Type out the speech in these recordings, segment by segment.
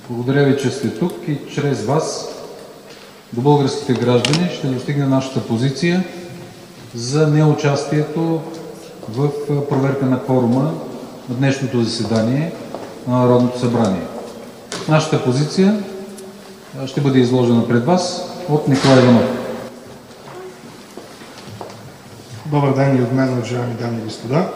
Благодаря ви, че сте тук и чрез вас до българските граждани ще достигне нашата позиция за неучастието в проверка на кворума на днешното заседание на Народното събрание. Нашата позиция ще бъде изложена пред вас от Николай Иванов. Добър ден и от мен, уважаеми дами и господа.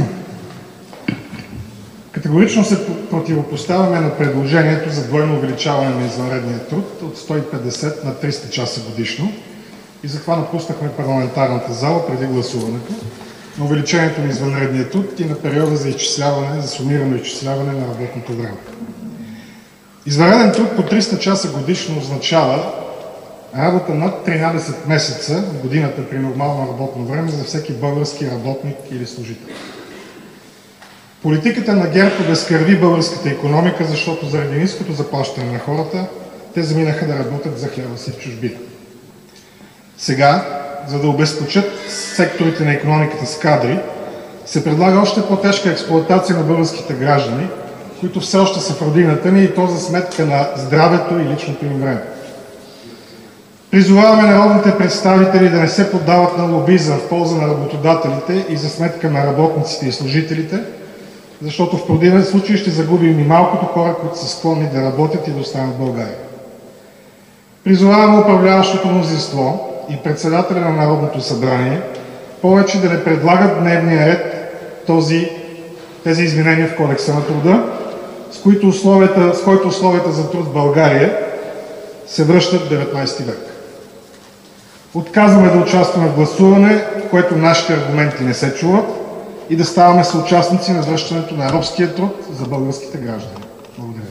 Категорично се противопоставяме на предложението за двойно увеличаване на извънредния труд от 150 на 300 часа годишно и затова напуснахме парламентарната зала преди гласуването на увеличението на извънредния труд и на периода за сумирано изчисляване на работното време. Извънреден труд по 300 часа годишно означава работа над 13 месеца в годината при нормално работно време за всеки български работник или служител. Политиката на ГЕРБ обезкърви българската икономика, защото заради ниското заплащане на хората, те заминаха да работят за хляба си в чужбина. Сега, за да обезпечат секторите на икономиката с кадри, се предлага още по-тежка експлоатация на българските граждани, които все още са в родината ни, и то за сметка на здравето и личното им време. Призоваваме народните представители да не се поддават на лобизъм в полза на работодателите и за сметка на работниците и служителите, защото в противен случай ще загубим и малкото хора, които са склонни да работят и да останат в България. Призоваваме управляващото мнозинство и председателя на Народното събрание повече да не предлагат дневния ред тези изменения в Кодекса на труда, с които условията за труд в България се връщат в 19 век. Отказваме да участваме в гласуване, в което нашите аргументи не се чуват, и да ставаме съучастници на връщането на робския труд за българските граждани. Благодаря.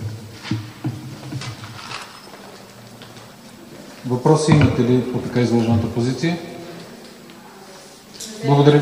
Въпроси имате ли по така изложената позиция? Благодаря.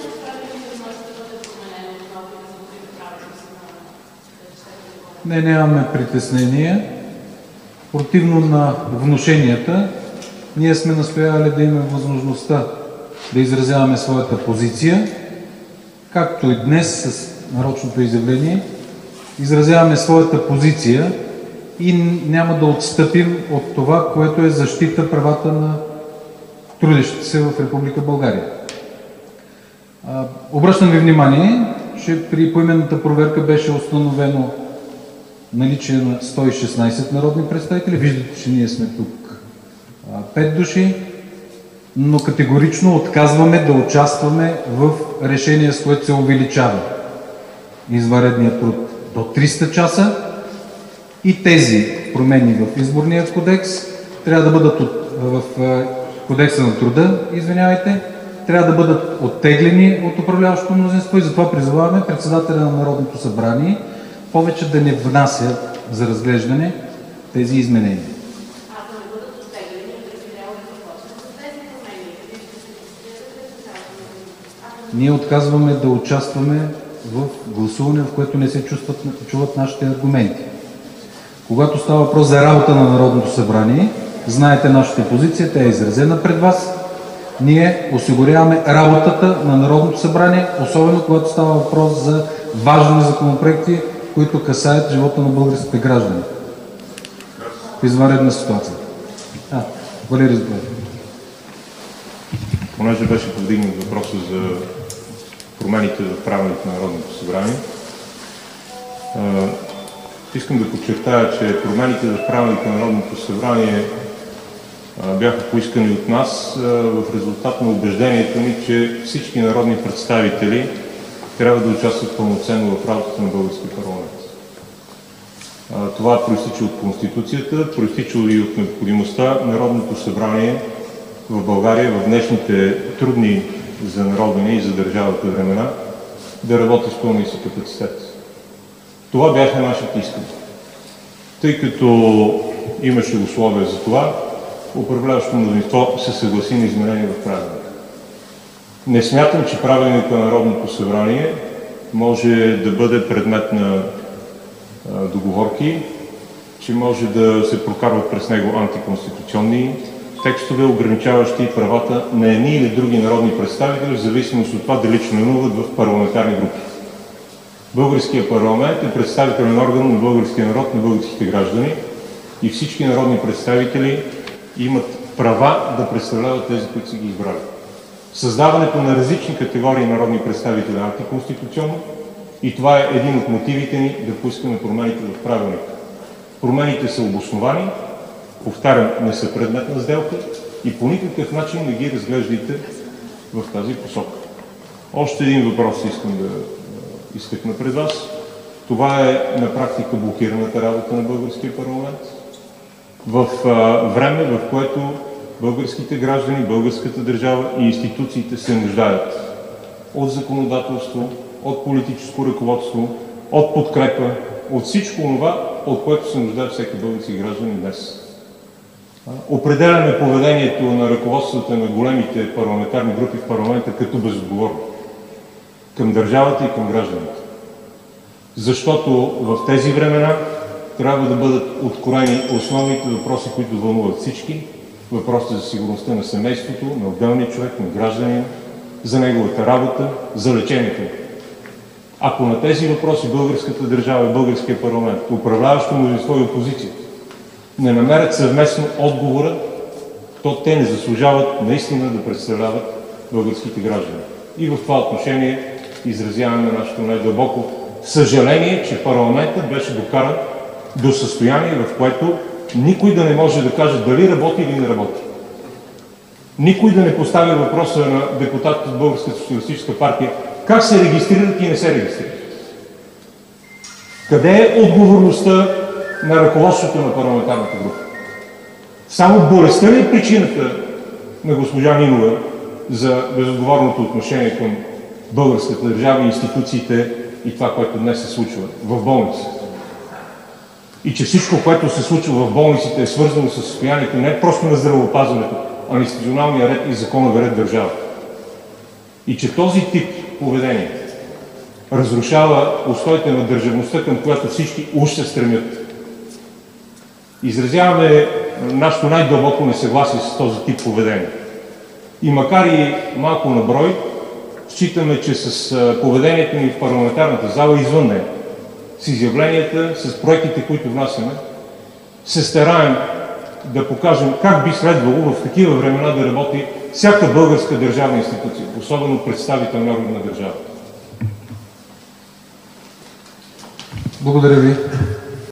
Нямаме притеснения. Противно на внушенията, ние сме настоявали да имаме възможността да изразяваме своята позиция, както и днес с нарочното изявление изразяваме своята позиция и няма да отстъпим от това, което е защита правата на трудещите се в Република България. Обръщам ви внимание, че при поименната проверка беше установено наличие на 116 народни представители. Виждате, че ние сме тук 5 души, но категорично отказваме да участваме в решение, с което се увеличава извънредният труд до 300 часа, и тези промени в Изборния кодекс трябва да бъдат в Кодекса на труда, трябва да бъдат оттеглени от управляващото мнозинство, и затова призоваваме председателя на Народното събрание повече да не внася за разглеждане тези изменения. Ние отказваме да участваме в гласуване, в което не се чуват нашите аргументи. Когато става въпрос за работа на Народното събрание, знаете нашата позиция, тя е изразена пред вас. Ние осигуряваме работата на Народното събрание, особено когато става въпрос за важни законопроекти, които касаят живота на българските граждани в извънредна ситуация. Валери, заповядайте. Понеже беше повдигнат въпроса за промените в правилника на Народното събрание, искам да подчертая, че промените в правилника на Народното събрание бяха поискани от нас в резултат на убеждението ни, че всички народни представители трябва да участват пълноценно в работата на българския парламент. Това произтича от Конституцията, произтича и от необходимостта Народното събрание в България в днешните трудни за народа ни и за държавата времена да работи с пълния си капацитет. Това бяха нашите искания. Тъй като имаше условия за това, управляващото мнозинство се съгласи на изменение в правилника. Не смятам, че правилникът на Народното събрание може да бъде предмет на договорки, че може да се прокарват през него антиконституционни текстове, ограничаващи правата на едни или други народни представители, в зависимост от това дали членуват в парламентарни групи. Българския парламент е представителен орган на българския народ, на българските граждани и всички народни представители имат права да представляват тези, които са ги избрали. Създаването на различни категории народни представители е антиконституционно и това е един от мотивите ни да поискаме промените в правилника. Промените са обосновани, повтарям, не са предмет на сделка и по никакъв начин не ги разглеждайте в тази посока. Още един въпрос искам да изтъкна пред вас. Това е на практика блокираната работа на българския парламент в време, в което българските граждани, българската държава и институциите се нуждаят от законодателство, от политическо ръководство, от подкрепа, от всичко това, от което се нуждае всеки български гражданин днес. Определяме поведението на ръководството на големите парламентарни групи в парламента като безотговорно към държавата и към гражданите. Защото в тези времена трябва да бъдат откроени основните въпроси, които вълнуват всички. Въпросите за сигурността на семейството, на отделния човек, на гражданина, за неговата работа, за лечението. Ако на тези въпроси българската държава и българския парламент, управляващо мнозинство и опозиция, не намерят съвместно отговора, то те не заслужават наистина да представляват българските граждани. И в това отношение изразяваме нашето най-дълбоко съжаление, че парламентът беше докаран до състояние, в което никой да не може да каже дали работи или не работи. Никой да не поставя въпроса на депутатите от Българската социалистическа партия как се регистрират и не се регистрират. Къде е отговорността на ръководството на парламентарната група? Само болестта ли е причината на госпожа Нинова за безотговорното отношение към българската държава, институциите и това, което днес се случва в болниците? И че всичко, което се случва в болниците, е свързано с състоянието не просто на здравеопазването, а на институционалния ред и законовия ред в държавата. И че този тип поведение разрушава устоите на държавността, към която всички уж се стремят. Изразяваме нашето най-дълбоко несъгласие с този тип поведение. И макар и малко на брой, считаме, че с поведението ни в парламентарната зала извън нея, с изявленията, с проектите, които внасяме, се стараем да покажем как би следвало в такива времена да работи всяка българска държавна институция, особено представителен орган на държавата. Благодаря ви.